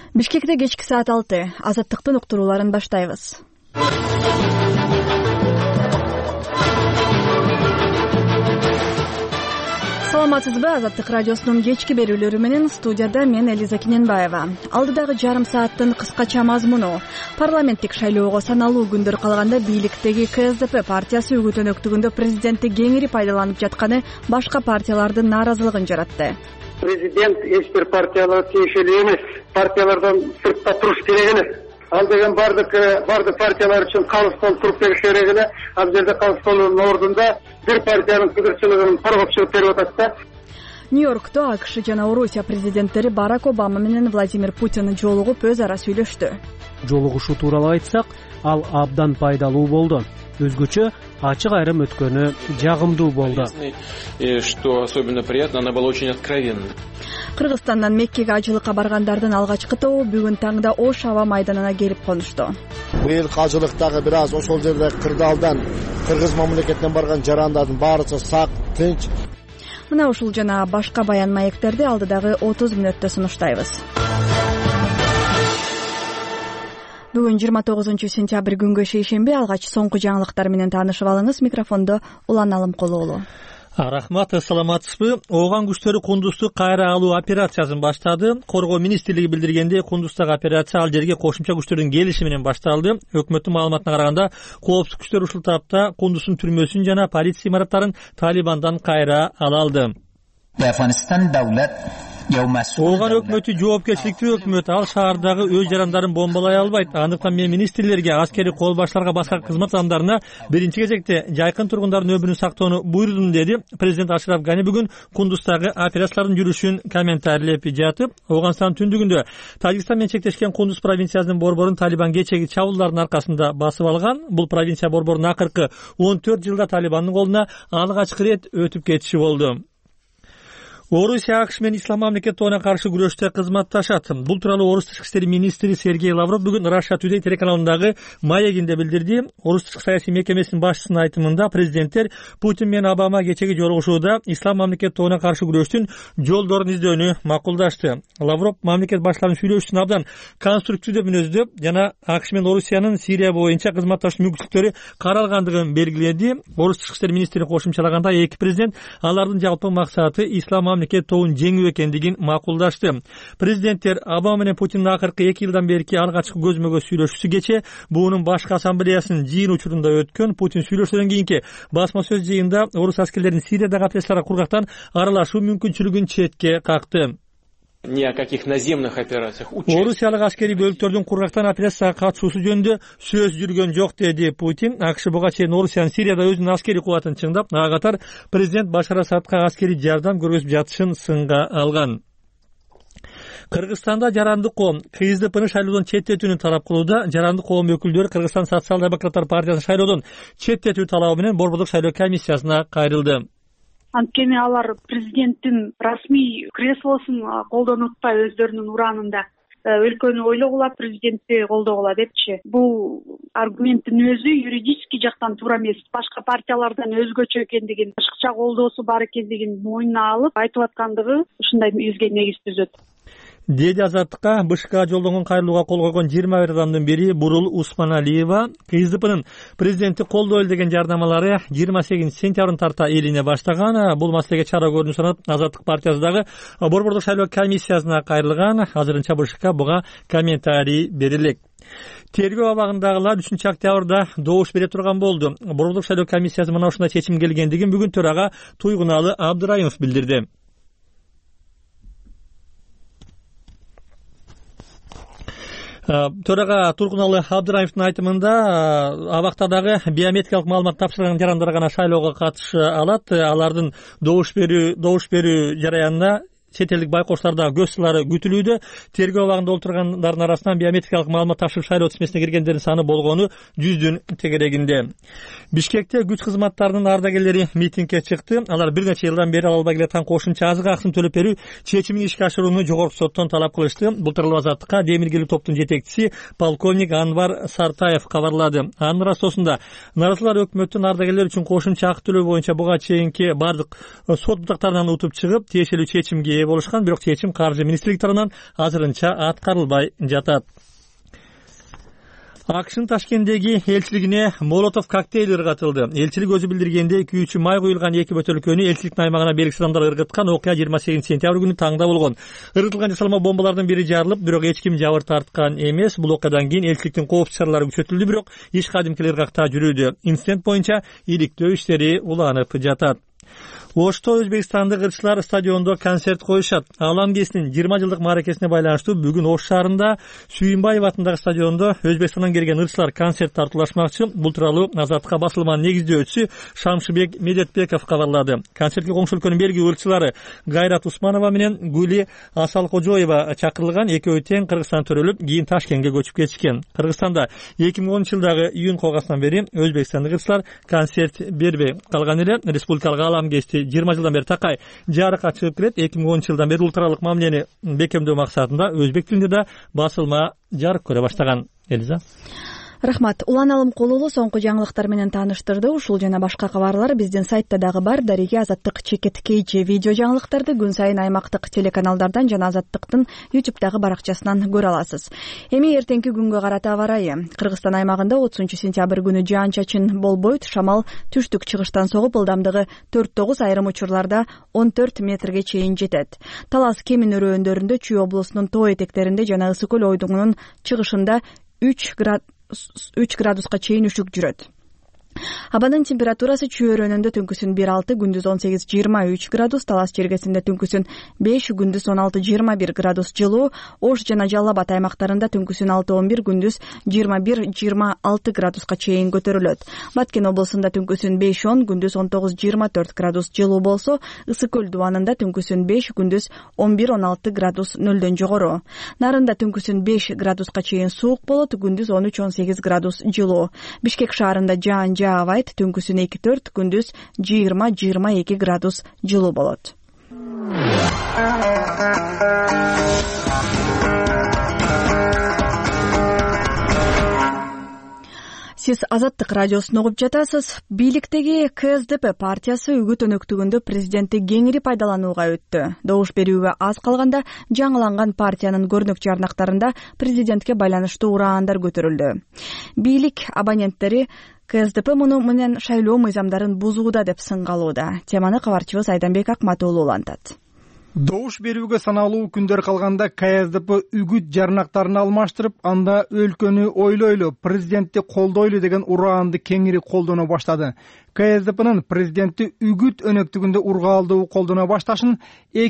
Бишкекте кечки саат 6. Азаттыктын уктурууларын баштайбыз. Саламатсызбы? Азаттык радиосунун кечки берүүлөрү менен студияда мен Элиза Кененбаева. Алдыдагы жарым сааттын кыскача мазмуну. Парламенттик шайлоого саналуу күндөр калганда бийликтеги КСДП партиясы үгүт өнөктүгүндө президентти кеңири пайдаланып жатканы башка партиялардын нааразылыгын жаратты. Президент эч бир партияларга тиешелүү эмес. Партиялардан сыртта туруш керек эле. Ал деген бардык партиялар үчүн калыстан туруп бериш керек эле. Ал жерде калыстын ордунда бир партиянын кыдырчылыгын коргоп чыгып берип атат да. Нью-Йоркто АКШ жана Орусия президенттери Барак Обама менен Владимир Путин жолугуп өз ара сүйлөштү. Жолугушуу тууралуу айтсак, ал абдан пайдалуу болду. Өзгөчө ачык айрым өткөнү жагымдуу болду. Что особенно приятно, она была очень откровенна. Кыргызстандан Меккеге ажылыкка баргандардын алгачкы тобу бүгүн таңда Ош аба майданына келип конушту. Быйыл ажылыктагы бир аз ошол жерде кырдаалдан Кыргыз мамлекетинен барган жарандардын баарысы сак, тынч. Мына ушул жана башка баян маектерди алдыдагы 30 мүнөттө сунуштайбыз. Бүгүн 29 сентябрь күнгө шейшемби алгач соңку жаңылыктар менен таанышып алыңыз. Микрофондо Улан Алымкулуулу. Рахмат, саламатсызбы? Ооган күчтөрү Кундузду кайра алуу операциясын баштады. Коргоо министрлиги билдиргенде, Кундуздагы операция ал жерге кошумча күчтөрдүн келиши менен башталды. Өкмөттүн маалыматына караганда, коопсуздук күчтөр ушул тапта Кундуздун түрмөсүн жана полиция имараттарын Талибандан кайра ала алды. Ооган өкмөтү жоопкерчиликтүү өкмөт, ал шаардагы өз жарандарын бомбалай албайт. Андыктан мен министрлерге, аскери кол баштарга, башка кызмат адамдарына биринчи кезекте жайкын тургундардын өмүрүн сактоону буйрудум, деди президент Ашраф Гани бүгүн Кундуздагы операциялардын жүрүшүн комментарийлеп жатып. Ооганстандын түндүгүндө Тажикстан менен чектешкен Кундуз провинциясынын борборун Талибан кечеги чабуулдардын аркасында басып алган. Бул провинция борборунун акыркы 14 жылда Талибандын колуна алгачкы ирет өтүп кетиши болду. Орусия АКШ менен Ислам мамлекет тобуна каршы күрөштө кызматташат. Бул тууралуу Орус тышкы иштер министри Сергей Лавров бүгүн Russia Today телеканалындагы маегинде билдирди. Орус тышкы саясий мекемесинин башчысынын айтымында президенттер Путин менен Обама кечеги жолугушууда Ислам мамлекет тобуна каршы күрөштүн жолдорун издөөнү макулдашты. Лавров мамлекет башчыларынын сүйлөшүүсүн абдан конструктивдүү деп мүнөздөп, жана АКШ менен Орусиянын Сирия боюнча кызматташуу мүмкүнчүлүктөрү каралгандыгын белгиледи. Орус тышкы иштер министри кошумчалаганда, эки президент алардын жалпы максаты Ислам мамлекет тобун жеңүү экендигин макулдашты. Президенттер Обама менен Путиндин акыркы 2 жылдан берки алгачкы көзмө-көз сүйлөшүүсү кече буунун башкы ассамблеясынын жыйын учурунда өткөн. Путин сүйлөшүүдөн кийинки басма сөз жыйында орус аскерлеринин Сириядагы операцияларга кургактан аралашуу мүмкүнчүлүгүн четке какты. Ни о каких наземных операциях. Орусиялык аскери бөлүктөрдүн кургактан операцияга катышуусу жөнүндө сөз жүргөн жок, деди Путин. АКШ буга чейин Орусиянын Сирияда өзүнүн аскери кубатын чыңдап, ага катар президент Башар Асадка аскери жардам көргөзүп жатышын сынга алган. Кыргызстанда жарандык коом КСДПны шайлоодон четтетүүнү талап кылууда. Жарандык коом өкүлдөрү Кыргызстан социал-демократтар партиясынын шайлоодон четтетүү талабы менен Борбордук шайлоо комиссиясына кайрылды. Анткени алар президенттин расмий креслосун колдонутпай өздөрүнүн ураанында өлкөнү ойлогула, президентти колдогула депчи. Бул аргументтин өзү юридический жактан туура эмес. Башка партиялардан өзгөчө экендигин, башкача колдоосу бар экендигин мойнуна алып айтып аткандыгы ушундай бизге негиз түзөт. Деди Азаттыкка БШК жолдонгон кайрылууга кол койгон 21 адамдын бири Бурул Усманалиева. КСДПнын президентти колдойлу деген жардамалары 28 сентябрын тарта элине баштаган. Бул маселеге чара көрүүнү сурап Азаттык партиясындагы Борбордук шайлоо комиссиясына кайрылган. Азырынча БШК буга комментарий берилек. Тергөө абагындагылар 3 октябрда добуш бере турган болду. Борбордук шайлоо комиссиясы мына ушундай чечим келгендигин бүгүн төрага Туйгуналы Абдырайымов билдирди. Төрага Тургуналы Абдырайымовдун айтымында абактардагы биометрикалык маалымат тапшырган жарандар гана шайлоого катыша алат. Алардын добуш берүү жараянына чет элдик байкоштарда көз сылары күтүлүүдө. Тергөө абагында олтургандардын арасынан биометрикалык маалымат тапшырып шайлоо тизмесине киргендердин саны болгону 100дүн тегерегинде. Бишкекте күч кызматтарынын ардагерлери митингге чыкты. Алар бир нече жылдан бери ала албай келаткан кошумча азык акысын төлөп берүү чечимин ишке ашырууну жогорку соттон талап кылышты. Бул тууралуу Азаттыкка демиргелүү топтун жетекчиси полковник Анвар Сартаев кабарлады. Анын ырастоосунда наразылар өкмөттүн ардагерлер үчүн кошумча акы төлөө боюнча буга чейинки бардык сот бутактарынан утуп чыгып, тиешелүү чечимге ээ болушкан, бирок чечим каржы министрлиги тарабынан азырынча аткарылбай жатат. АКШнын Ташкенттеги элчилигине молотов коктейль ыргатылды. Элчилик өзү билдиргенде күйүүчү май куюлган 2 бөтөлкөнү элчиликтин аймагына белгисиз адамдар ыргыткан. Окуя 28 сентябрь күнү таңда болгон. Ыргытылган жасалма бомбалардын бири жарылып, бирок эч ким жабыр тарткан эмес. Бул окуядан кийин элчиликтин коопсуз чаралары күчөтүлдү, бирок иш кадимкилер ыргакта жүрүүдө. Инцидент боюнча иликтөө иштери уланып жатат. Ошто Өзбекстандык ырчылар стадиондо концерт коюшат. Алам кесинин 20 жылдык мааракесине байланыштуу бүгүн Ош шаарында Сүйүнбаев атындагы стадиондо Өзбекстандан келген ырчылар концерт тартуулашмакчы. Бул тууралуу Азаттыкка басылманын негиздөөчүсү Шамшыбек Медетбеков кабарлады. Концертке коңшу өлкөнүн белгилүү ырчылары Гайрат Усманова менен Гули Асалкожоева чакырылган. Экөөү тең Кыргызстан төрөлүп, кийин Ташкентке көчүп кетишкен. Кыргызстанда 2010 жылдагы июнь колгасынан бери Өзбекстандык ырчылар концерт бербей калган эле. Республикалык алам кести 20 жылдан бери такай жарыкка чыгып келет. 2010 жылдан бери улуттаралык мамилени бекемдөө максатында өзбек тилинде да басылма жарык көрө баштаган. Элиза. Рахмат. Улан Алым Кулулу соңку жаңылыктар менен тааныштырды. Ушул жана башка кабарлар биздин сайтта дагы бар. Дареге Азаттык чекет кейчи видео жаңылыктарды күн сайын аймактык телеканалдардан жана Азаттыктын YouTube'дагы баракчасынан көрө аласыз. Эми эртеңки күнгө карата аба ырайы. Кыргызстан аймагында 30 сентябрь күнү жаан-чачын болбойт. Шамал түштүк чыгыштан согуп, ылдамдыгы 4-9, айрым учурларда 14 метрге чейин жетет. Талас Кемин өрөөндөрүндө, Чүй облусунун тоо этектеринде жана Ысык көл ойдуңунун чыгышында 3 градуска чейин үшүк жүрөт. Абанын температурасы Чүй өрөөнүндө түнкүсүн 1-6, күндүз 18-23 градус, Талас жергесинде түнкүсүн 5, күндүз 16-21 градус жылуу, Ош жана Жалал Абад аймактарында түнкүсүн 6-11, күндүз 21-26 градуска чейин көтөрүлөт. Баткен облусунда түнкүсүн 5-10, күндүз 19-24 градус жылуу болсо, Ысык көл дубанында түнкүсүн 5, күндүз 11-16 градус нөлдөн жогору. Нарында түнкүсүн 5 градуска чейин суук болот, күндүз 13-18 градус жылуу. Бишкек шаарында жаан жаабайт, түнкүсүн 2-4, күндүз 20-22 градус жылуу болот. Сиз Азаттык радиосун угуп жатасыз. Бийликтеги КСДП партиясы үгүт өнөктүгүндө президентти кеңири пайдаланууга өттү. Добуш берүүгө аз калганда жаңыланган партиянын көрнөк жарнактарында президентке байланыштуу ураандар көтөрүлдү. Бийлик абоненттери КСДП муну менен шайлоо мыйзамдарын бузууда деп сынгалууда. Теманы кабарчыбыз Айданбек Акматуулу улантат. Добуш берүүгө саналуу күндөр калганда КСДП үгүт жарнактарын алмаштырып, анда өлкөнү ойлойлу, президентти колдойлу деген ураанды кеңири колдоно баштады. КСДПнын президентти үгүт өнөктүгүндө ургаалдуу колдоно башташын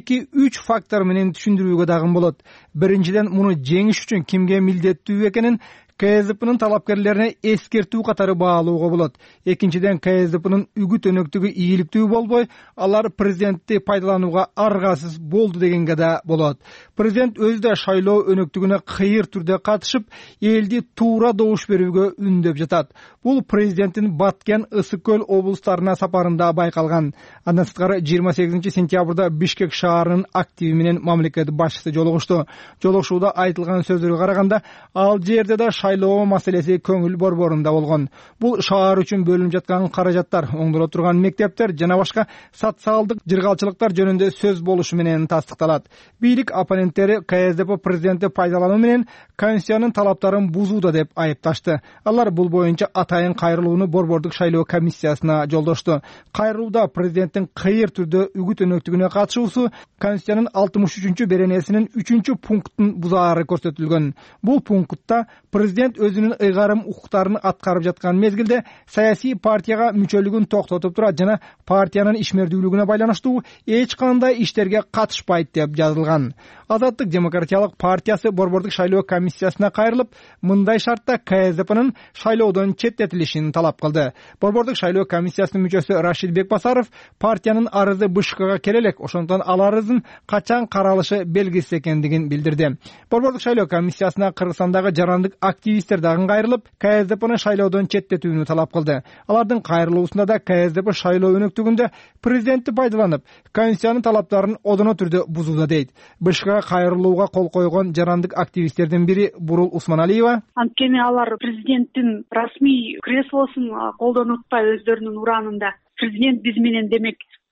2-3 фактор менен түшүндүрүүгө дагы болот. Биринчиден, муну жеңиш үчүн кимге милдеттүү экенин КСДПнын талапкерлерине эскертүү катары баалууга болот. Экинчиден, КСДПнын үгүт өнөктүгү ийгиликтүү болбой, алар президентти пайдаланууга аргасыз болду дегенге да болот. Президент өзү да шайлоо өнөктүгүнө кыйыр түрдө катышып, элди туура добуш берүүгө үндөп жатат. Бул президенттин Баткен, Ысык көл облустарына сапарында байкалган. Андан сырткары 28 сентябрда Бишкек шаарынын активи менен мамлекет башчысы жолугушту. Жолугушууда айтылган сөздөргө караганда, ал жерде да шайлоо маселеси көңүл борборунда болгон. Бул шаар үчүн бөлүнүп жаткан каражаттар, оңдоло турган мектептер жана башка социалдык жыргалчылыктар жөнүндө сөз болушу менен тастыкталат. Бийлик оппоненттери КСДП президентти пайдалануу менен Конституциянын талаптарын бузууда деп айыпташты. Алар бул боюнча атайын кайрылууну борбордук шайлоо комиссиясына жолдошту. Кайрылууда президенттин кыйыр түрдө үгүт өнөктүгүнө катышуусу Конституциянын 63 беренесинин 3 пунктун бузаары көрсөтүлгөн. Бул пунктта президент өзүнүн ыйгарым укуктарын аткарып жаткан мезгилде саясий партияга мүчөлүгүн токтотуп турат жана партиянын ишмердүүлүгүнө байланыштуу эч кандай иштерге катышпайт деп жазылган. Азаттык демократиялык партиясы борбордук шайлоо комиссиясына кайрылып, мындай шартта КСДПнын шайлоодон четтетилишин талап кылды. Борбордук шайлоо комиссиясынын мүчөсү Рашид Бекбасаров партиянын арызы БШКга келе элек, ошондон ал арыздын качан каралышы белгисиз экендигин билдирди. Борбордук шайлоо комиссиясына Кыргызстандагы жарандык активисттер дагы кайрылып, КСДПны шайлоодон четтетүүнү талап кылды. Алардын кайрылуусунда да КСДП шайлоо өнөктүгүндө президентти пайдаланып, Конституциянын талаптарын одоно түрдө бузууда дейт. БШКга кайрылууга кол койгон жарандык активисттердин бири Бурул Усманалиева. Анткени алар президенттин расмий креслосун колдонуп атпай өздөрүнүн ураанында. Президент биз менен демек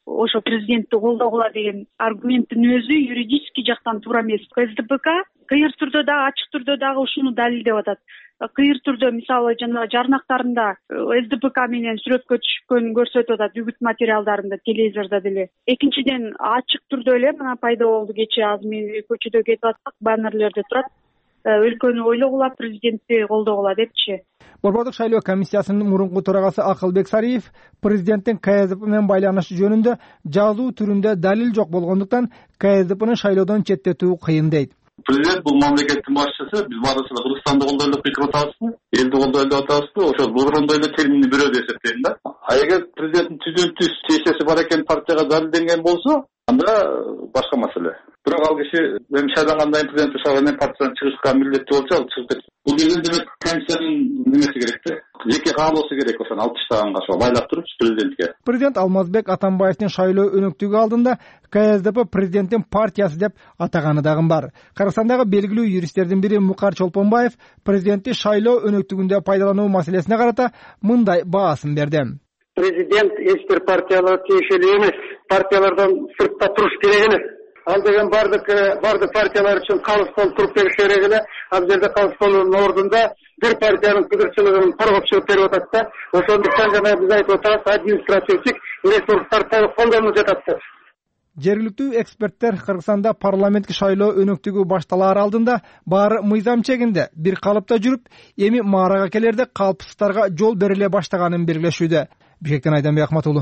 ошо президентти колдогула деген аргументтин өзү юридический жактан туура эмес. КСДПК кыйыр түрдө дагы ачык түрдө дагы ушуну далилдеп атат. Кыйыр түрдө мисалы жанагы жарнактарында СДПК менен сүрөткө түшкөнүн көрсөтүп атат, үгүт материалдарында, телевизордо деле. Экинчиден ачык түрдө эле мына пайда болду кечээ азыр мен көчөдө кетип атсак, баннерлерде турат. Өлкөнү ойлогула, президентти колдогула депчи. Борбордук шайлоо комиссиясынын мурунку төрагасы Акылбек Сариев президенттин КСДП менен байланышы жөнүндө жазуу түрүндө далил жок болгондуктан КСДПны шайлоодон четтетүү кыйын дейт. Президент бул мамлекеттин башчысы, биз баардыгыбыз Кыргызстанды колдойлуп пикир атабызбы, элди колдойлуп атабызбы, ошол бузурундой эле терминди бирөө деп эсептейм да. Эгер президенттин түзүлтүү сессиясы бар экен, партияга далилденген болсо, анда башка маселе. Бирок ал киши эми шайлангандан кийин президент шайланып партиядан чыгышка милдеттүү болчу, ал чыгып кетти. Бул жерде демек комиссиянын немеси керек да. Жеке каалоосу керек ошону алып таштаганга ошо байлап туруп президентке. Президент Алмазбек Атамбаевдин шайлоо өнөктүгү алдында КСДП президенттин партиясы деп атаганы дагы бар. Кыргызстандагы белгилүү юристтердин бири Мукар Чолпонбаев президентти шайлоо өнөктүгүндө пайдалануу маселесине карата мындай баасын берди. Президент эч бир партияга тиешелүү эмес. Партиялардан сыртта туруш керек эмес. Ал деген бардык партиялар үчүн калыс болуп туруп бериш керек эле. Ал жерде калыс болуунун ордунда бир партиянын кыдырчылыгын коргоп чыгып берип атат да. Ошондуктан жана биз айтып атабыз, административдик ресурстар толук колдонулуп жатат. Жергиликтүү эксперттер Кыргызстанда парламентке шайлоо өнөктүгү башталаар алдында баары мыйзам чегинде бир калыпта жүрүп, эми маарага келерде калпсыздарга жол бериле баштаганын белгилешүүдө. Бишкектен Айданбек Ахматулу.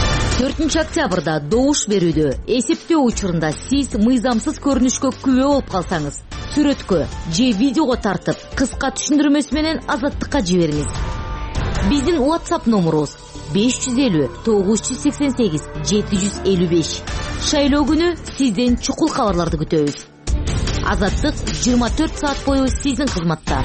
4 октябрда добуш берүүдө эсептөө учурунда сиз мыйзамсыз көрүнүшкө күбө болуп калсаңыз, сүрөткө же видеого тартып, кыска түшүндүрмөсү менен Азаттыкка жибериңиз. Биздин WhatsApp номерубуз 550 988 755. Шайлоо күнү сизден чукул кабарларды күтөбүз. Азаттык 24 саат бою сиздин кызматта.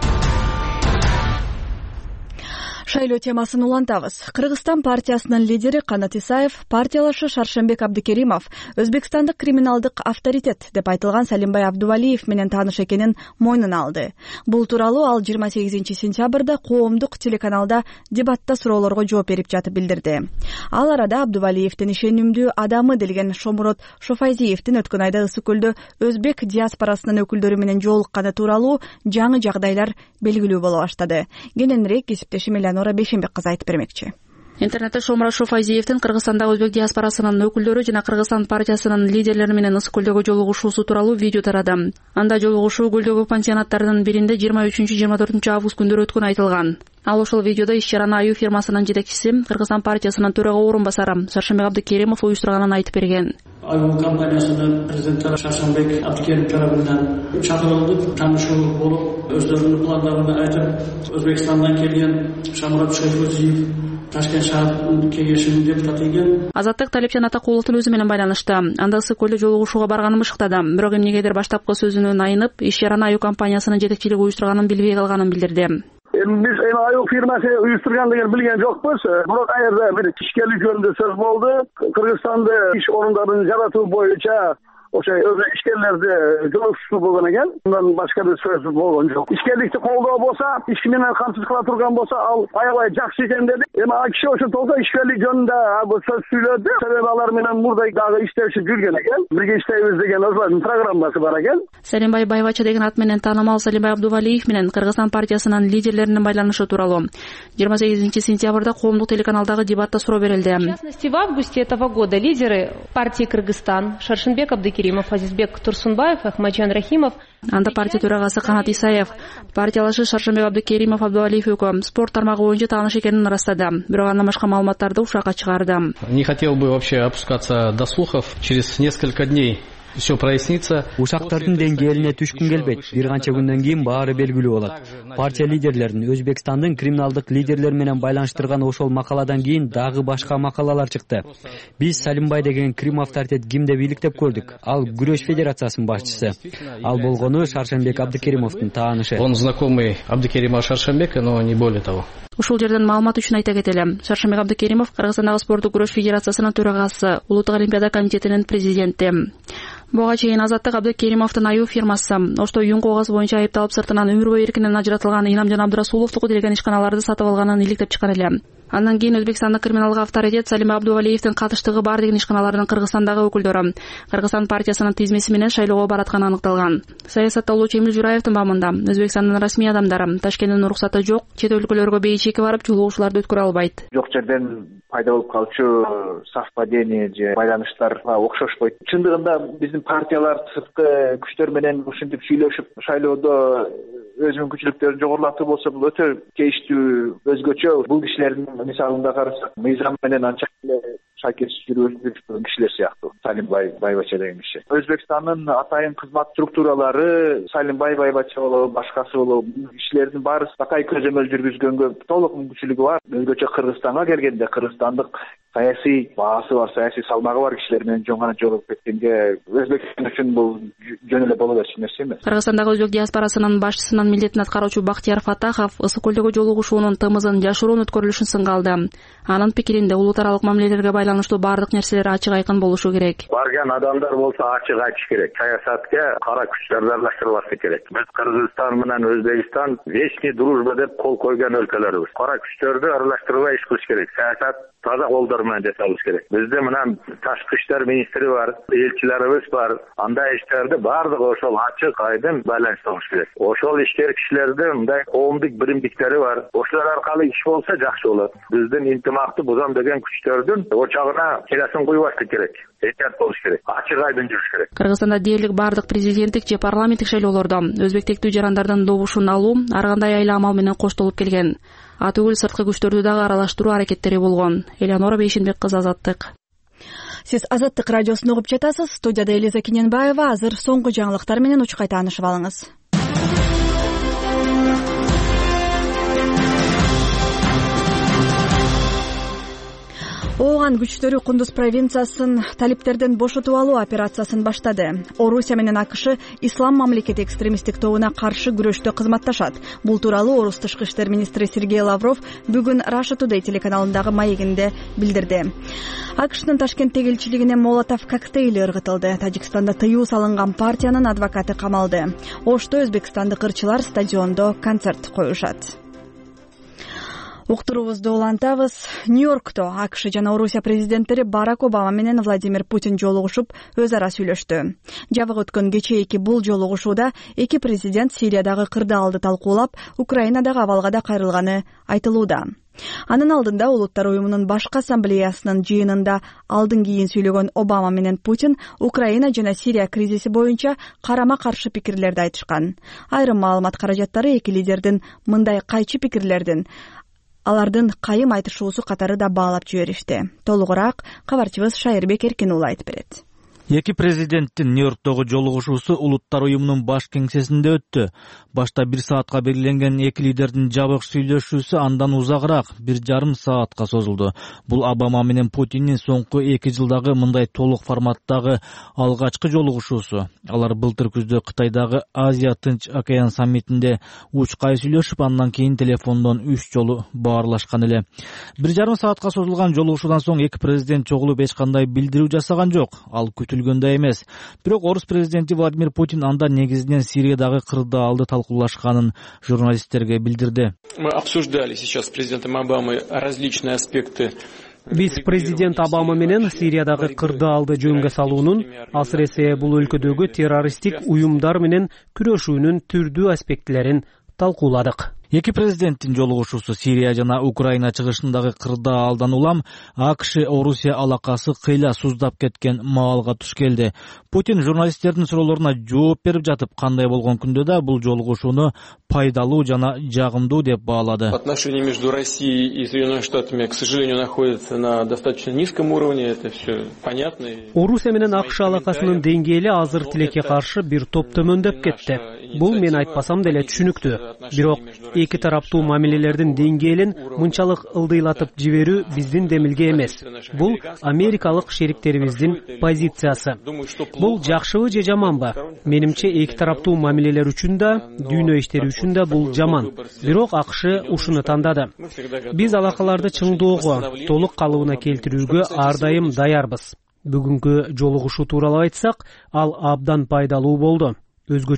Шайлоо темасын улантабыз. Кыргызстан партиясынын лидери Канат Исаев, партиялашы Шаршембек Абдыкеримов Өзбекстандык криминалдык авторитет деп айтылган Салимбай Абдувалиев менен тааныш экенин мойнуна алды. Бул тууралуу ал 28 сентябрда коомдук телеканалда дебатта суроолорго жооп берип жатып билдирди. Ал арада Абдувалиевдин ишенимдүү адамы делген Шомурот Шофайзиевдин өткөн айда Ысык көлдө өзбек диаспорасынын өкүлдөрү менен жолукканы тууралуу жаңы жагдайлар белгилүү боло баштады. Кененирээк кесиптешим Нора Бешенбек кызы айтып бермекчи. Интернетте Шомурот Шофайзиевдин Кыргызстандагы өзбек диаспорасынын өкүлдөрү жана Кыргызстан партиясынын лидерлери менен Ысык көлдөгү жолугушуусу тууралуу видео тарады. Анда жолугушуу көлдөгү пансионаттарынын биринде 23-24 август күндөрү өткөнү айтылган. Ал ошол видеодо иш-чараны Аю фирмасынын жетекчиси, Кыргызстан партиясынын төрага орун басары Шаршембек Абдыкеримов уюштурганын айтып берген. Аю компаниясынын президенти Шаршембек Абдыкеримов тарабынан чакырылды, таанышуу болуп, өздөрүнүн пландарын айтып, Өзбекстандан келген Шомурот Шофайзиев Ташкент шаар кеңешинин депутаты экен. Азаттык Талепчан Атакуловдун өзү менен байланышты. Анда Ысык көлдө жолугушууга барганын ышыктады. Бирок эмнегедир баштапкы сөзүнөн айнып, иш-чараны Аю компаниясынын жетекчилиги уюштурганын билбей калганын билдирди. Biz Аю фирмасы уюштургандыгын билген жокпуз. Бирок аерде бир ишкерлик жөнүндө сөз болду. Кыргызстанда иш орундарын жаратуу боюнча ошо өзү ишкерлерди жолугушуу болгон экен. Андан башка бир сөз болгон жок. Ишкерликти колдоо болсо, иш менен камсыз кыла турган болсо, ал аябай жакшы экен деди. Эми ал киши ошентсе ишкерлик жөнүндө сөз сүйлөдү. Себеби алар менен мурда дагы иштешип жүргөн экен. Бирге иштейбиз деген өзүнүн программасы бар экен. Салимбай Байвача деген ат менен таанымал Салимбай Абдувалиев менен Кыргызстан партиясынын лидерлеринин байланышы тууралуу 28 сентябрда коомдук телеканалдагы дебатта суроо берилди. В частности, в августе этого года лидеры партии Кыргызстан Шаршембек Абдыкеримов, Азизбек Турсунбаев, Ахмаджан Рахимов. Анда партия төрагасы Канат Исаев, партиялашы Шаршембек Абдыкеримов Абдувалиев экөө спорт тармагы боюнча тааныш экенин ырастады. Бирок андан башка маалыматтарды ушакка чыгарды. Не хотел бы вообще опускаться до слухов. Через несколько дней все прояснится. Ушактардын деңгээлине түшкүн келбейт. Бир канча күндөн кийин баары белгилүү болот. Партия лидерлерин Өзбекстандын криминалдык лидерлери менен байланыштырган ошол макаладан кийин дагы башка макалалар чыкты. Биз Салимбай деген крим авторитет ким деп иликтеп көрдүк. Ал күрөш федерациясынын башчысы. Ал болгону Шаршембек Абдыкеримовдун таанышы. Он знакомый Абдыкерима Шаршембека, но не более того. Ушул жерден маалымат үчүн айта кетели. Шаршембек Абдыкеримов Кыргызстандагы спорттук күрөш федерациясынын төрагасы, Улуттук олимпиада комитетинин президенти. Буга чейин Азаттык Абдыкеримовдун Аю фирмасы ошто юң когаз боюнча айыпталып сыртынан өмүр бою эркинен ажыратылган Инамжан Абдрасуловдуку делген ишканаларды сатып алганын иликтеп чыккан эле. Андан кийин Өзбекстандык криминалдык авторитет Салим Абдувалиевдин катыштыгы бар деген ишканалардын Кыргызстандагы өкүлдөрү Кыргызстан партиясынын тизмеси менен шайлоого баратканы аныкталган. Саясаттоолучу Эмил Жураевдин баамында Өзбекстандын расмий адамдары Ташкенттин уруксаты жок, чет өлкөлөргө бей чеки барып жолугушууларды өткөрө албайт. Жок жерден пайда болуп калчу совпадение же байланыштарга окшошпойт. Чындыгында биздин партиялар сырткы күчтөр менен ушинтип сүйлөшүп шайлоодо өз мүмкүнчүлүктөрүн жогорулатуу болсо бул өтө тийиштүү, өзгөчө. Бул кишилердин мисалында карасак, мыйзам менен анча шакес жүргүзүп кишилер сыяктуу. Салим Байбача деген киши. Өзбекстандын атайын кызмат структуралары, Салим Байбача болобу, башкасы болобу, кишилердин баары такай көзөмөл жүргүзгөнгө толук мүмкүнчүлүгү бар. Өзгөчө Кыргызстанга келгенде кыргызстандык саясий баасы бар, саясий салмагы бар кишилер менен жоңгана жолугуп кеткенге Өзбекстан үчүн бул жөн эле боло берчү нерсе эмес. Кыргызстандагы өзбек диаспорасынын башчысынын милдетин аткаруучу Бактияр Фатахов ысык көлдөгү жолугушуунун тымызын жашыруун өткөрүлүшүн сынга алды. Анын пикиринде улут аралык мамилелерге байланыштуу баардык нерселер ачык айкын болушу керек. Барган адамдар болсо ачык айтыш керек. Саясатка кара күчтөрдү аралаштырбашы керек. Биз Кыргызстан менен Өзбекстан вечный дружба деп кол койгон өлкөлөрбүз. Кара күчтөрдү аралаштырбай иш кылыш керек. Саясат таза колдор менен жасалыш керек. Бизде мына ташкы иштер министри бар, элчилерибиз бар. Андай иштерди баардыгы ошол ачык айдын байланыштырыш керек. Ошол ишкер кишилерде мындай коомдук биримдиктери бар. Ошолор аркылуу иш болсо жакшы болот. Биздин интимакты бузам деген күчтөрдүн очагына келесин куйбаштык керек. Этият болуш керек. Ачык айдын жүрүш керек. Кыргызстанда дээрлик баардык президенттик же парламенттик шайлоолордо өзбектектүү жарандардын добушун алуу ар кандай айла амал менен коштолуп келген. Атүгүл сырткы күчтөрдү дагы аралаштыруу аракеттери болгон. Элеонора Бейшенбек кызы, Азаттык. Сиз Азаттык радиосун угуп жатасыз. Студияда Элиза Кененбаева. Азыр соңку жаңылыктар менен учкай таанышып алыңыз. Ооган күчтөрү Кундуз провинциясын талиптерден бошотуп алуу операциясын баштады. Орусия менен АКШ ислам мамлекети экстремисттик тобуна каршы күрөштө кызматташат. Бул тууралуу Орус тышкы иштер министри Сергей Лавров бүгүн Russia Today телеканалындагы маегинде билдирди. АКШнын Ташкенттеги элчилигине молотов коктейли ыргытылды. Тажикстанда тыюу салынган партиянын адвокаты камалды. Ошто өзбекстандык ырчылар стадиондо концерт коюшат. Уктуруубузду улантабыз. Нью-Йоркто АКШ жана Орусия президенттери Барак Обама менен Владимир Путин жолугушуп, өз ара сүйлөштү. Жабык өткөн кечээки бул жолугушууда эки президент Сириядагы кырдаалды талкуулап, Украинадагы абалга да кайрылганы айтылууда. Анын алдында Улуттар уюмунун башкы ассамблеясынын жыйынында алдын кийин сүйлөгөн Обама менен Путин Украина жана Сирия кризиси боюнча карама-каршы пикирлерди айтышкан. Айрым маалымат каражаттары эки лидердин мындай кайчы пикирлердин алардын кайым айтышуусу катары да баалап жиберишти. Толугураак кабарчыбыз Шайырбек Эркин уулу айтып берет. Эки президенттин Нью-Йорктогу жолугушуусу Улуттар уюмунун баш кеңсесинде өттү. Башта 1 саатка белгиленген эки лидердин жабык сүйлөшүүсү андан узагыраак 1,5 саатка созулду. Бул Обама менен Путиндин соңку 2 жылдагы мындай толук форматтагы алгачкы жолугушуусу. Алар былтыр күздө Кытайдагы Азия Тынч океан саммитинде учкай сүйлөшүп, андан кийин телефондон 3 жолу баарлашкан эле. 1,5 саатка созулган жолугушуудан соң эки президент чогулуп эч кандай билдирүү жасаган жок. Ал күтүлгөндөй эмес. Бирок Орус президенти Владимир Путин анда негизинен Сириядагы кырдаалды талкуулашканын журналисттерге билдирди. Мы обсуждали сейчас с президентом Обамой различные аспекты. Биз президент Обама менен Сириядагы кырдаалды жөнгө салуунун, асыресе бул өлкөдөгү террористтик уюмдар менен күрөшүүнүн түрдүү аспектилерин талкууладык. Эки президенттин жолугушуусу Сирия жана Украина чыгышындагы кырдаалдан улам АКШ-Орусия алакасы кыйла суздап кеткен маалга туш келди. Путин журналисттердин суроолоруна жооп берип жатып, кандай болгон күндө да бул жолугушууну пайдалуу жана жагымдуу деп баалады. Отношения между Россией и Соединенными Штатами, к сожалению, находятся на достаточно низком уровне, это все понятно. Орусия менен АКШ алакасынын деңгээли азыр тилекке каршы бир топ төмөндөп кетти. Бул мен айтпасам деле түшүнүктүү. Бирок эки тараптуу мамилелердин деңгээлин мынчалык ылдыйлатып жиберүү биздин демилге эмес. Бул америкалык шериктерибиздин позициясы. Бул жакшыбы же жаманбы? Менимче эки тараптуу мамилелер үчүн да, дүйнө иштери үчүн да бул жаман. Бирок АКШ ушуну тандады. Биз алакаларды чыңдоого, толук калыбына келтирүүгө ар дайым даярбыз. Бүгүнкү жолугушуу тууралуу айтсак, ал абдан пайдалуу болду. Өзгөчө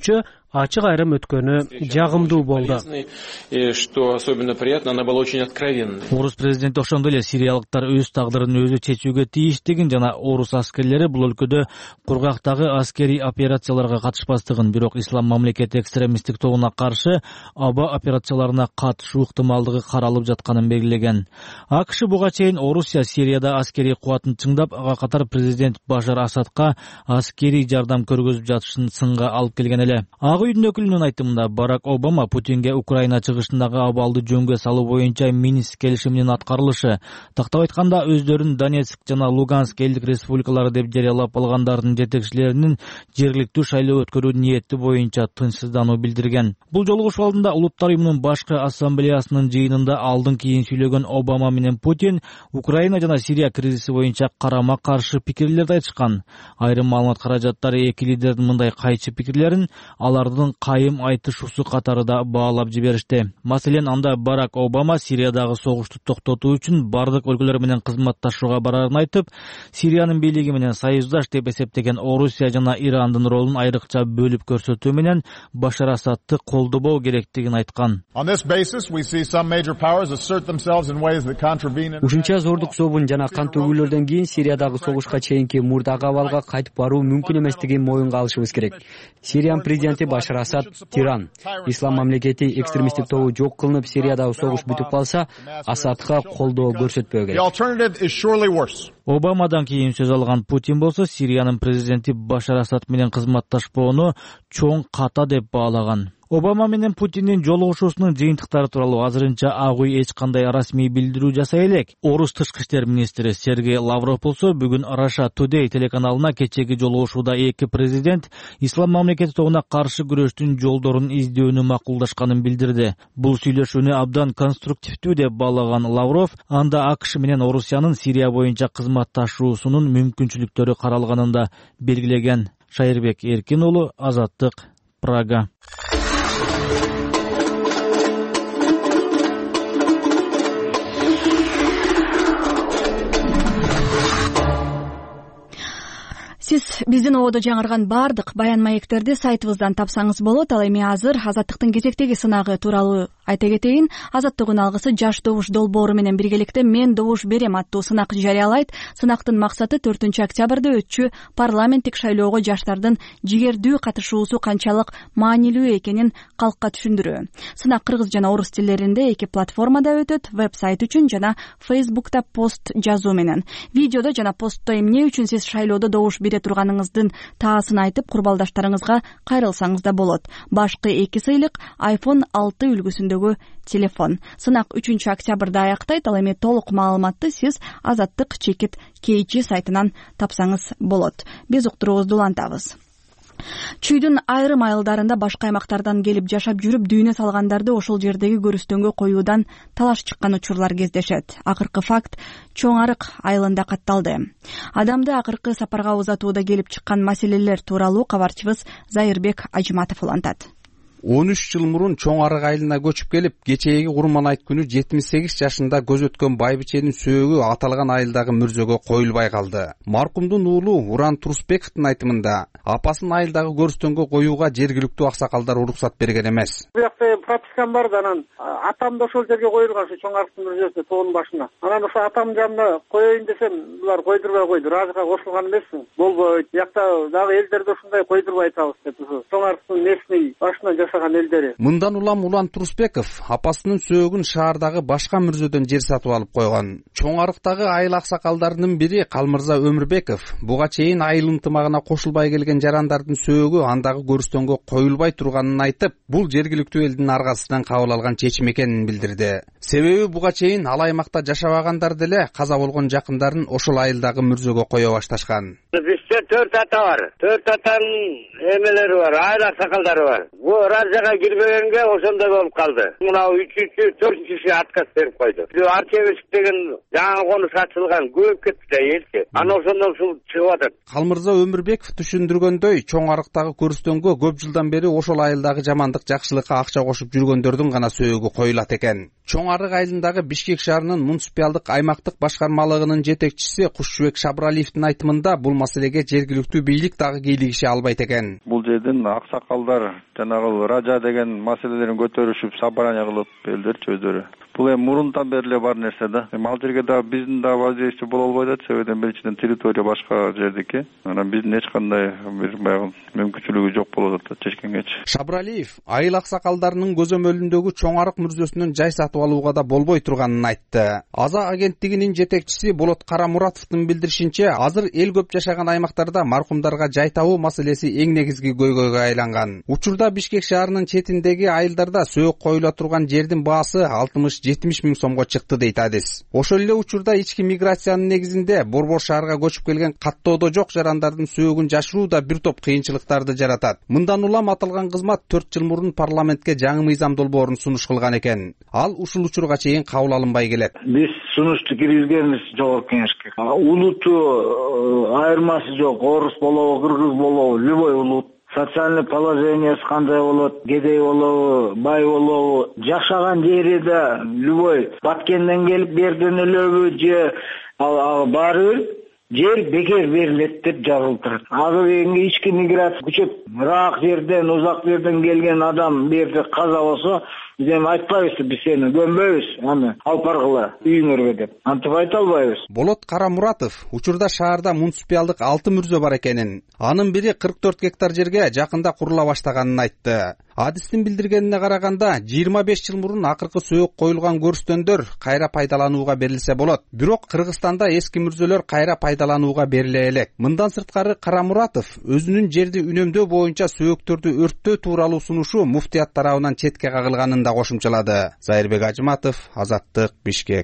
ачык айрым өткөнү жагымдуу болду. Что особенно приятно, она была очень откровенной. Орус президенти ошондой эле сириялыктар өз тагдырын өзү чечүүгө тийиштигин жана орус аскерлери бул өлкөдө кургактагы аскерий операцияларга катышпастыгын, бирок ислам мамлекети экстремисттик тобуна каршы аба операцияларына катышуу ыктымалдыгы каралып жатканын белгилеген. АКШ буга чейин Орусия Сирияда аскерий кубатын чыңдап, ага катар президент Башар Асадка аскерий жардам көргөзүп жатышын сынга алып келген эле. Ак үйдүн өкүлүнүн айтымында Барак Обама Путинге Украина чыгышындагы абалды жөнгө салуу боюнча Минск келишиминин аткарылышы, тактап айтканда өздөрүн Донецк жана Луганск элдик республикалары деп жарыялап алгандардын жетекчилеринин жергиликтүү шайлоо өткөрүү ниети боюнча тынчсыздануу билдирген. Бул жолугушуу алдында Улуттар уюмунун башкы ассамблеясынын жыйынында алдын кийин сүйлөгөн Обама менен Путин Украина жана Сирия кризиси боюнча карама каршы пикирлерди айтышкан. Айрым маалымат каражаттары эки лидердин мындай кайчы пикирлерин алардын кайым айтышуусу катарында баалап жиберишти. Маселен, анда Барак Обама Сириядагы согушту токтотуу үчүн бардык өлкөлөр менен кызматташууга барарын айтып, Сириянын бийлиги менен союздаш деп эсептеген Орусия жана Ирандын ролун айрыкча бөлүп көрсөтүү менен Башар Асадты колдобоо керектигин айткан. Ушунча зордук собун жана кан төгүүлөрдөн кийин Сириядагы согушка чейинки мурдагы абалга кайтып баруу мүмкүн эместигин моюнга алышыбыз керек. Сириянын президенти Башар Асад тиран. Ислам мамлекети экстремисттик тобу жок кылынып, Сириядагы согуш бүтүп калса, Асадка колдоо көрсөтпөө керек. Обамадан кийин сөз алган Путин болсо Сириянын президенти Башар Асад менен кызматташпоону чоң ката деп баалаган. Обама менен Путиндин жолугушуусунун жыйынтыктары тууралуу азырынча Ак үй эч кандай расмий билдирүү жасай элек. Орус тышкы иштер министри Сергей Лавров болсо бүгүн Russia Today телеканалына кечеги жолугушууда эки президент ислам мамлекети тобуна каршы күрөштүн жолдорун издөөнү макулдашканын билдирди. Бул сүйлөшүүнү абдан конструктивдүү деп баалаган Лавров, анда АКШ менен Орусиянын Сирия боюнча кызматташуусунун мүмкүнчүлүктөрү каралганын да белгилеген. Шайырбек Эркин уулу, Азаттык, Прага. Сиз биздин ободо жаңырган бардык баян маектерди сайтыбыздан тапсаңыз болот. Ал эми азыр Азаттыктын кезектеги сынагы тууралуу айта кетейин. Азаттыктын алгысы Жаш добуш долбоору менен биргеликте Мен добуш берем аттуу сынак жарыялайт. Сынактын максаты 4 октябрда өтчү парламенттик шайлоого жаштардын жигердүү катышуусу канчалык маанилүү экенин калкка түшүндүрүү. Сынак кыргыз жана орус тилдеринде эки платформада өтөт: веб-сайт үчүн жана Facebook'та пост жазуу менен. Видеодо жана постто эмне үчүн сиз шайлоодо добуш бере турганыңыздын таасын айтып, курбалдаштарыңызга кайрылсаңыз да болот. Башкы эки сыйлык iPhone 6 үлгүсүндөгү телефон. Сынак 3 октябрда аяктайт. Ал эми толук маалыматты сиз Азаттык чекит KG сайтынан тапсаңыз болот. Биз уктуруубузду улантабыз. Чүйдүн айрым айылдарында башка аймактардан келип жашап жүрүп дүйнө салгандарды ошол жердеги көрүстөнгө коюудан талаш чыккан учурлар кездешет. Акыркы факт Чоң Арык айылында катталды. Адамды акыркы сапарга узатууда келип чыккан маселелер тууралуу кабарчыбыз Зайырбек Ажматов улантат. 13 жыл мурун Чоң Арык айылына көчүп келип, кечээги Курман айт күнү 78 жашында көз өткөн байбиченин сөөгү аталган айылдагы мүрзөгө коюлбай калды. Маркумдун уулу Уран Турусбековдун айтымында, апасын айылдагы көрүстөнгө коюуга жергиликтүү аксакалдар уруксат берген эмес. Буякта пропискам бар, анан атам да ошол жерге коюлган, ушу Чоң Арыктын мүрзөсүнө, тоонун башына. Анан ошо атам жанына коеюн десем, булар койдурбай койду. Разыга кошулган эмесмин. Болбойт. Буякта дагы элдерди ушундай койдурбай атабыз деп, ушу Чоң Арыктын местный башына элдери. Мындан улам Улан Турусбеков апасынын сөөгүн шаардагы башка мүрзөдөн жер сатып алып койгон. Чоң Арыктагы айыл аксакалдарынын бири Калмырза Өмүрбеков буга чейин айыл ынтымагына кошулбай келген жарандардын сөөгү андагы көрүстөнгө коюлбай турганын айтып, бул жергиликтүү элдин аргасынан кабыл алган чечим экенин билдирди. Себеби буга чейин ал аймакта жашабагандар деле каза болгон жакындарын ошол айылдагы мүрзөгө кое башташкан. Бизде 4 ата бар. 4 атанын эмелери бар, айыл аксакалдары бар. Бу разага кирбегенге ошондой болуп калды. Мына 3-чү, 4-чү отказ берип койду. Арчевич деген жаңы конуш ачылган, көп кетти да элчи. Аны ошондон ушул чыгып атат. Калмырза Өмүрбеков түшүндүргөндөй, Чоң Арыктагы көрүстөнгө көп жылдан бери ошол айылдагы жамандык жакшылыкка акча кошуп жүргөндөрдүн гана сөөгү коюлат экен. Чоң Арык айылындагы Бишкек шаарынын муниципалдык аймактык башкармалыгынын жетекчиси Кушчубек Шабыралиевдин айтымында бул маселеге жерге жергиликтүү бийлик дагы кийлигише албайт экен. Бул жерден аксакалдар жанагы ража деген маселелерин көтөрүшүп собрание кылып элдерчи өздөрү. Бул эми мурунтан бери эле бар нерсе да. Ал жерге да биздин да воздействие боло албай атат. Себебинен биринчиден территория башка жердики. Анан биздин эч кандай бир баягы мүмкүнчүлүгү жок болот атат чечкенгечи. Шабыралиев айыл аксакалдарынын көзөмөлүндөгү чоң арык мүрзөсүнөн жай сатып алууга да болбой турганын айтты. Аза агенттигинин жетекчиси Болот Карамуратовдун билдиришинче, азыр эл көп жашаган аймактарда маркумдарга жай табуу маселеси эң негизги көйгөйгө айланган. Учурда Бишкек шаарынын четиндеги айылдарда сөөк коюла турган жердин баасы 60-70 миң сомго чыкты дейт адис. Ошол эле учурда ички миграциянын негизинде Борбор шаарга көчүп келген каттоодо жок жарандардын сөөгүн жашыруу да бир топ кыйынчылыктарды жаратат. Мындан улам аталган кызмат 4 жыл мурун парламентке жаңы мыйзам долбоорун сунуш кылган экен. Ал ушул учурга чейин кабыл алынбай келет. Биз сунушту киргизгенбиз Жогорку Кеңешке. Улуту айырмасы жок, орус болобу, кыргыз болобу, любой улут. Социальный положениясы кандай болот, кедей болобу, бай болобу, жашаган жери да любой Баткенден келип берден өлөбү же баары жер бекер берилет деп жазылып турат. Азыр ички миграция күчөп, ырак жерден, узак жерден келген адам берде каза болсо, биз эми айтпайбыз, биз сени көмбөйбүз, аны алып баргыла үйүңөргө деп. Антип айта албайбыз. Болот Карамуратов учурда шаарда муниципалдык 6 мүрзө бар экенин, анын бири 44 гектар жерге жакында курула баштаганын айтты. Адистин билдиргенине караганда 25 жыл мурун акыркы сөөк коюлган көрүстөндөр кайра пайдаланууга берилсе болот. Бирок Кыргызстанда эски мүрзөлөр кайра пайдаланууга бериле элек. Мындан сырткары Карамуратов өзүнүн жерди үнөмдөө боюнча сөөктөрдү өрттөө тууралуу сунушу муфтият тарабынан четке кагылганын да кошумчалады. Зайырбек Ажыматов, Азаттык, Бишкек.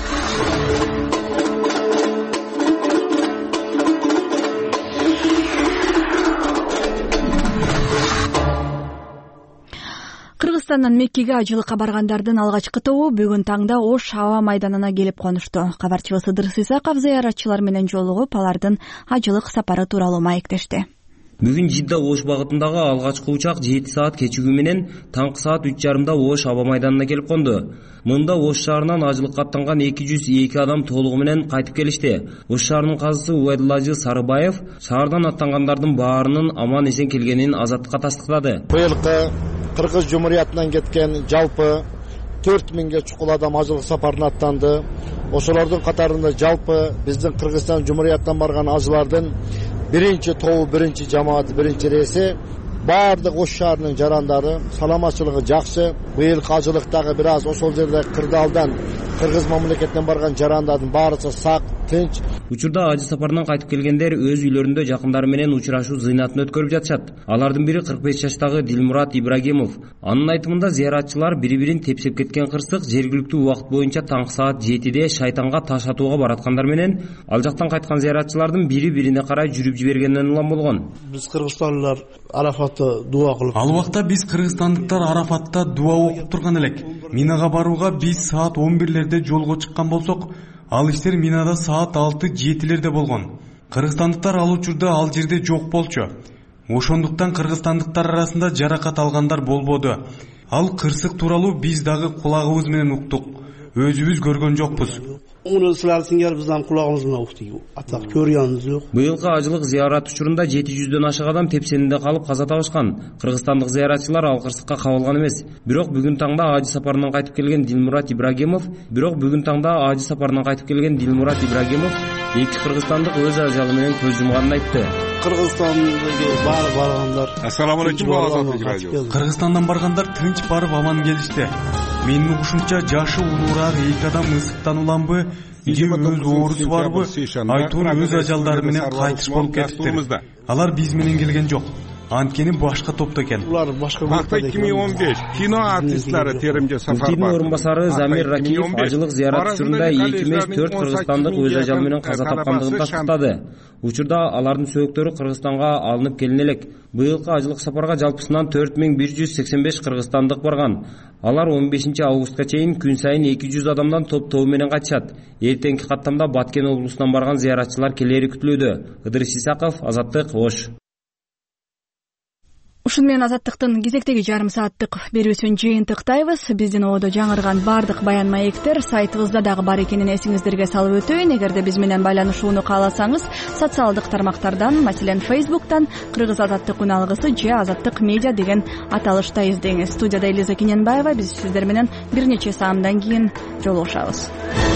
Кыргызстандан Меккеге ажылыкка баргандардын алгачкы тобу бүгүн таңда Ош аба майданына келип конушту. Кабарчыбыз Ыдыр Исаков зыяратчылар менен жолугуп, алардын ажылык сапары тууралуу маектешти. Бүгүн Жидда Ош багытындагы алгачкы учак 7 саат кечигүү менен таңкы саат 3:30 Ош аба майданына келип конду. Мында Ош шаарынан ажылыкка аттанган 202 адам толугу менен кайтып келишти. Ош шаарынын казысы Убайдуллажы Сарыбаев шаардан аттангандардын баарынын аман эсен келгенин Азаттыкка тастыктады. Быйылкы Кыргыз Жумуриятынан кеткен жалпы 4000ге чукул адам ажылык сапарына аттанды. Ошолордун катарында жалпы биздин Кыргызстан Жумуриятынан барган ажылардын биринчи тобу, биринчи жамааты, биринчи рейси баардык Ош шаарынын жарандары саламатчылыгы жакшы. Быйылкы ажылыктагы бир аз ошол жерде кырдаалдан Кыргыз мамлекетинен барган жарандардын баарысы сак, тынч. Учурда ажы сапарынан кайтып келгендер өз үйлөрүндө жакындары менен учурашуу зыйнатын өткөрүп жатышат. Алардын бири 45 жаштагы Дилмурат Ибрагимов. Анын айтымында зыяратчылар бири-бирин тепсеп кеткен кырсык жергиликтүү убакыт боюнча таңкы саат 7-де шайтанга таш атууга бараткандар менен ал жактан кайткан зыяратчылардын бири-бирине карай жүрүп жибергенинен улам болгон. Биз кыргызстандыктар Арафатта дуа кылып. Ал убакта биз кыргызстандыктар Арафатта дуа окуп турган элек. Минага барууга биз саат 11-лерде жолго чыккан болсок, ал иштер Минада саат 6-7-лерде болгон. Кыргызстандыктар ал учурда ал жерде жок болчу. Ошондуктан кыргызстандыктар арасында жаракат алгандар болбоду. Ал кырсык тууралуу биз дагы кулагыбыз менен уктук. Өзүбүз көргөн жокпуз. Уну силер сиңер бизден кулагыбыз менен уктук. Атак көргөнүбүз жок. Быйылкы ажылык зыярат учурунда 700дөн ашык адам тепсенинде калып каза табышкан. Кыргызстандык зыяратчылар ал кырсыкка кабылган эмес. Бирок бүгүн таңда ажы сапарынан кайтып келген Дилмурат Ибрагимов, эки кыргызстандык өз ажалы менен көз жумганын айтты. Кыргызстандагы баргандар. Ассаламу алейкум, Азаттык радио. Кыргызстандан баргандар тынч барып аман келишти. Менин угушумча жашы улуураак эки адам ысыктан уламбы, же өз оорусу барбы, айтуур өз ажалдары менен кайтыш болуп кетиптир. Алар биз менен келген жок. Анткени башка топто экен. Улар башка топто. 2015 кино артистлери теримге сафар бар. Муфтийдин орун басары Замир Ракиев ажылык зыярат учурунда 2 эмес 4 кыргызстандык өз ажалы менен каза тапкандыгын тастыктады. Учурда алардын сөөктөрү Кыргызстанга алынып келине элек. Быйылкы ажылык сапарга жалпысынан 4185 кыргызстандык барган. Алар 15 августка чейин күн сайын 200 адамдан топ-тобу менен кайтышат. Эртеңки каттамда Баткен облусунан барган зыяратчылар келери күтүлүүдө. Ыдыр Исаков, Азаттык, Ош. Ушун менен Азаттыктын кезектеги жарым сааттык берүүсүн жыйынтыктайбыз. Биздин ободо жаңырган бардык баян маектер сайтыбызда дагы бар экенин эсиңиздерге салып өтөйүн. Эгерде биз менен байланышууну кааласаңыз, социалдык тармактардан, маселен Facebooktан Кыргыз Азаттык үналгысы же Азаттык медиа деген аталышта издеңиз. Студияда Элиза Кененбаева. Биз сиздер менен бир нече саамдан кийин жолугушабыз.